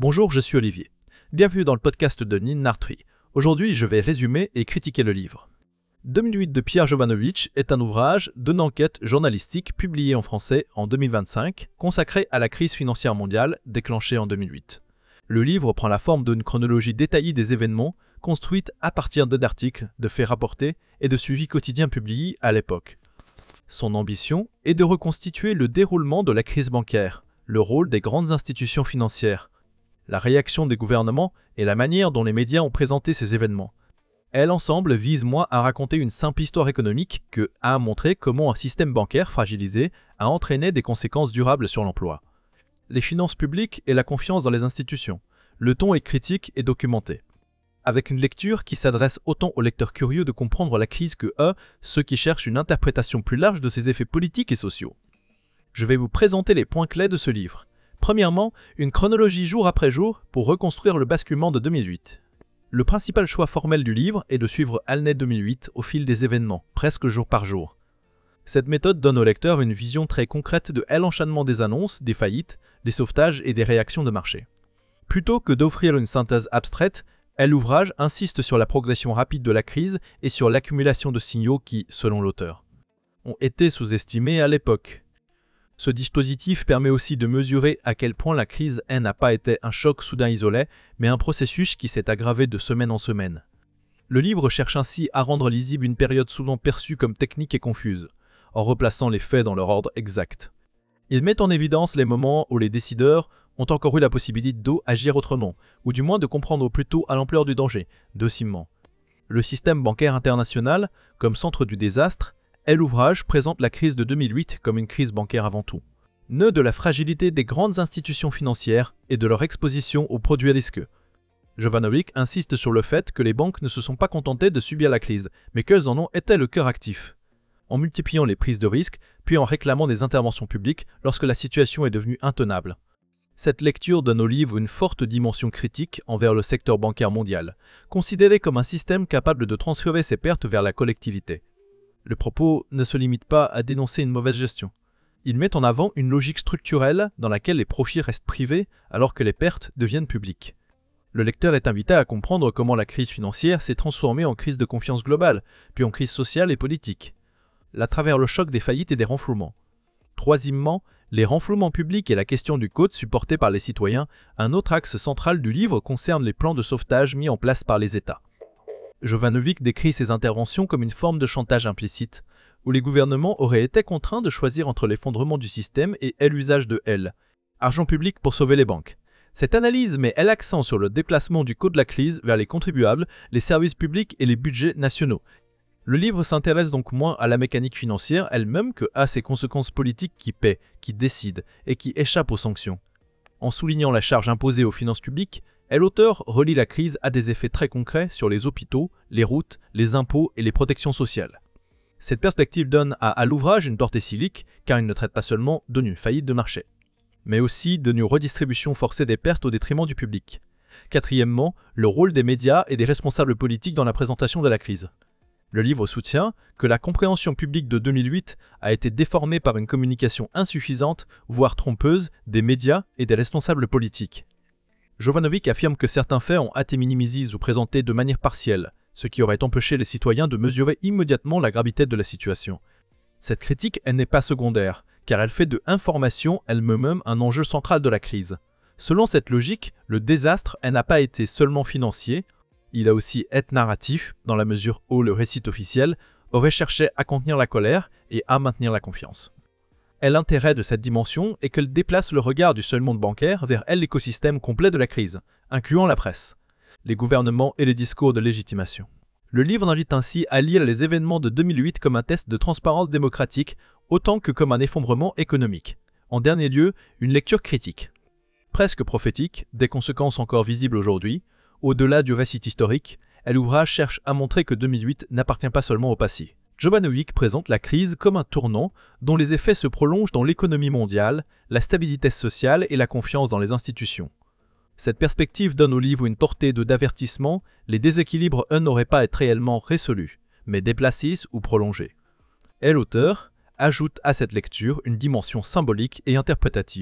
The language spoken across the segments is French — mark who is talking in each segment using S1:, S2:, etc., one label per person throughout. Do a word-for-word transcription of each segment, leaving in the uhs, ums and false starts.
S1: Bonjour, je suis Olivier. Bienvenue dans le podcast de Nin Nartri. Aujourd'hui, je vais résumer et critiquer le livre. deux mille huit de Pierre Jovanovic est un ouvrage d'une enquête journalistique publié en français en deux mille vingt-cinq, consacré à la crise financière mondiale déclenchée en deux mille huit. Le livre prend la forme d'une chronologie détaillée des événements, construite à partir d'articles, de faits rapportés et de suivis quotidiens publiés à l'époque. Son ambition est de reconstituer le déroulement de la crise bancaire, le rôle des grandes institutions financières, la réaction des gouvernements et la manière dont les médias ont présenté ces événements. Elle ensemble vise moins à raconter une simple histoire économique que à montrer comment un système bancaire fragilisé a entraîné des conséquences durables sur l'emploi. Les finances publiques et la confiance dans les institutions. Le ton est critique et documenté. Avec une lecture qui s'adresse autant aux lecteurs curieux de comprendre la crise que eux, ceux qui cherchent une interprétation plus large de ses effets politiques et sociaux. Je vais vous présenter les points clés de ce livre. Premièrement, une chronologie jour après jour pour reconstruire le basculement de deux mille huit. Le principal choix formel du livre est de suivre l'année deux mille huit au fil des événements, presque jour par jour. Cette méthode donne au lecteur une vision très concrète de l'enchaînement des annonces, des faillites, des sauvetages et des réactions de marché. Plutôt que d'offrir une synthèse abstraite, l'ouvrage insiste sur la progression rapide de la crise et sur l'accumulation de signaux qui, selon l'auteur, ont été sous-estimés à l'époque. Ce dispositif permet aussi de mesurer à quel point la crise n'a pas été un choc soudain isolé, mais un processus qui s'est aggravé de semaine en semaine. Le livre cherche ainsi à rendre lisible une période souvent perçue comme technique et confuse, en replaçant les faits dans leur ordre exact. Il met en évidence les moments où les décideurs ont encore eu la possibilité d'agir autrement, ou du moins de comprendre plus tôt à l'ampleur du danger, docillement. Le système bancaire international, comme centre du désastre, et l'ouvrage présente la crise de deux mille huit comme une crise bancaire avant tout. Nœud de la fragilité des grandes institutions financières et de leur exposition aux produits risqueux. Jovanovic insiste sur le fait que les banques ne se sont pas contentées de subir la crise, mais qu'elles en ont été le cœur actif. En multipliant les prises de risques, puis en réclamant des interventions publiques lorsque la situation est devenue intenable. Cette lecture donne au livre une forte dimension critique envers le secteur bancaire mondial, considéré comme un système capable de transférer ses pertes vers la collectivité. Le propos ne se limite pas à dénoncer une mauvaise gestion. Il met en avant une logique structurelle dans laquelle les profits restent privés alors que les pertes deviennent publiques. Le lecteur est invité à comprendre comment la crise financière s'est transformée en crise de confiance globale, puis en crise sociale et politique, à travers le choc des faillites et des renflouements. Troisièmement, les renflouements publics et la question du code supporté par les citoyens, un autre axe central du livre concerne les plans de sauvetage mis en place par les États. Jovanovic décrit ces interventions comme une forme de chantage implicite, où les gouvernements auraient été contraints de choisir entre l'effondrement du système et l'usage de L, argent public pour sauver les banques. Cette analyse met l'accent sur le déplacement du coût de la crise vers les contribuables, les services publics et les budgets nationaux. Le livre s'intéresse donc moins à la mécanique financière elle-même que à ses conséquences politiques qui paient, qui décident et qui échappent aux sanctions. En soulignant la charge imposée aux finances publiques, l'auteur relie la crise à des effets très concrets sur les hôpitaux, les routes, les impôts et les protections sociales. Cette perspective donne à, à l'ouvrage une portée civique car il ne traite pas seulement d'une faillite de marché, mais aussi d'une redistribution forcée des pertes au détriment du public. Quatrièmement, le rôle des médias et des responsables politiques dans la présentation de la crise. Le livre soutient que la compréhension publique de deux mille huit a été déformée par une communication insuffisante, voire trompeuse, des médias et des responsables politiques. Jovanovic affirme que certains faits ont été minimisés ou présentés de manière partielle, ce qui aurait empêché les citoyens de mesurer immédiatement la gravité de la situation. Cette critique n'est pas secondaire, car elle fait de l'information elle-même un enjeu central de la crise. Selon cette logique, le désastre n'a pas été seulement financier, il a aussi été narratif, dans la mesure où le récit officiel aurait cherché à contenir la colère et à maintenir la confiance. Et l'intérêt de cette dimension est qu'elle déplace le regard du seul monde bancaire vers l'écosystème complet de la crise, incluant la presse, les gouvernements et les discours de légitimation. Le livre invite ainsi à lire les événements de deux mille huit comme un test de transparence démocratique, autant que comme un effondrement économique. En dernier lieu, une lecture critique. Presque prophétique, des conséquences encore visibles aujourd'hui, au-delà du récit historique, l'ouvrage cherche à montrer que deux mille huit n'appartient pas seulement au passé. Jovanovic présente la crise comme un tournant dont les effets se prolongent dans l'économie mondiale, la stabilité sociale et la confiance dans les institutions. Cette perspective donne au livre une portée de d'avertissement, les déséquilibres eux n'auraient pas été réellement résolus, mais déplacés ou prolongés. Et l'auteur ajoute à cette lecture une dimension symbolique et interprétative,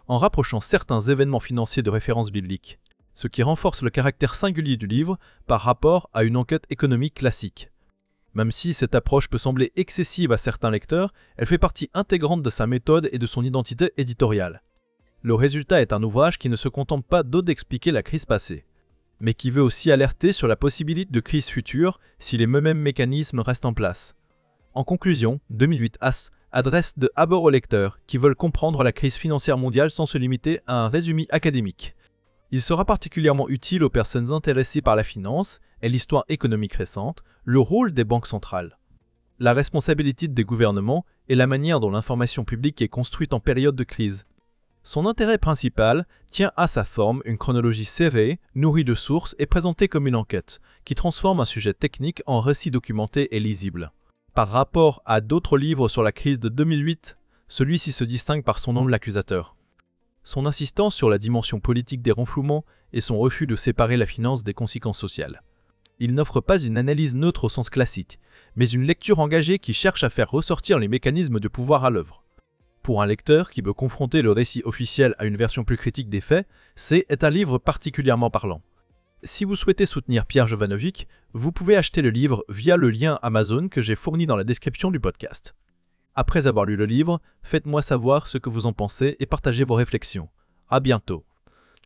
S1: en rapprochant certains événements financiers de références bibliques, ce qui renforce le caractère singulier du livre par rapport à une enquête économique classique. Même si cette approche peut sembler excessive à certains lecteurs, elle fait partie intégrante de sa méthode et de son identité éditoriale. Le résultat est un ouvrage qui ne se contente pas d'expliquer la crise passée, mais qui veut aussi alerter sur la possibilité de crise future si les mêmes mécanismes restent en place. En conclusion, deux mille huit As adresse de abord aux lecteurs qui veulent comprendre la crise financière mondiale sans se limiter à un résumé académique. Il sera particulièrement utile aux personnes intéressées par la finance et l'histoire économique récente, le rôle des banques centrales, la responsabilité des gouvernements et la manière dont l'information publique est construite en période de crise. Son intérêt principal tient à sa forme, une chronologie serrée, nourrie de sources et présentée comme une enquête, qui transforme un sujet technique en récit documenté et lisible. Par rapport à d'autres livres sur la crise de deux mille huit, celui-ci se distingue par son angle accusateur. Son insistance sur la dimension politique des renflouements et son refus de séparer la finance des conséquences sociales. Il n'offre pas une analyse neutre au sens classique, mais une lecture engagée qui cherche à faire ressortir les mécanismes de pouvoir à l'œuvre. Pour un lecteur qui veut confronter le récit officiel à une version plus critique des faits, c'est un livre particulièrement parlant. Si vous souhaitez soutenir Pierre Jovanovic, vous pouvez acheter le livre via le lien Amazon que j'ai fourni dans la description du podcast. Après avoir lu le livre, faites-moi savoir ce que vous en pensez et partagez vos réflexions. À bientôt.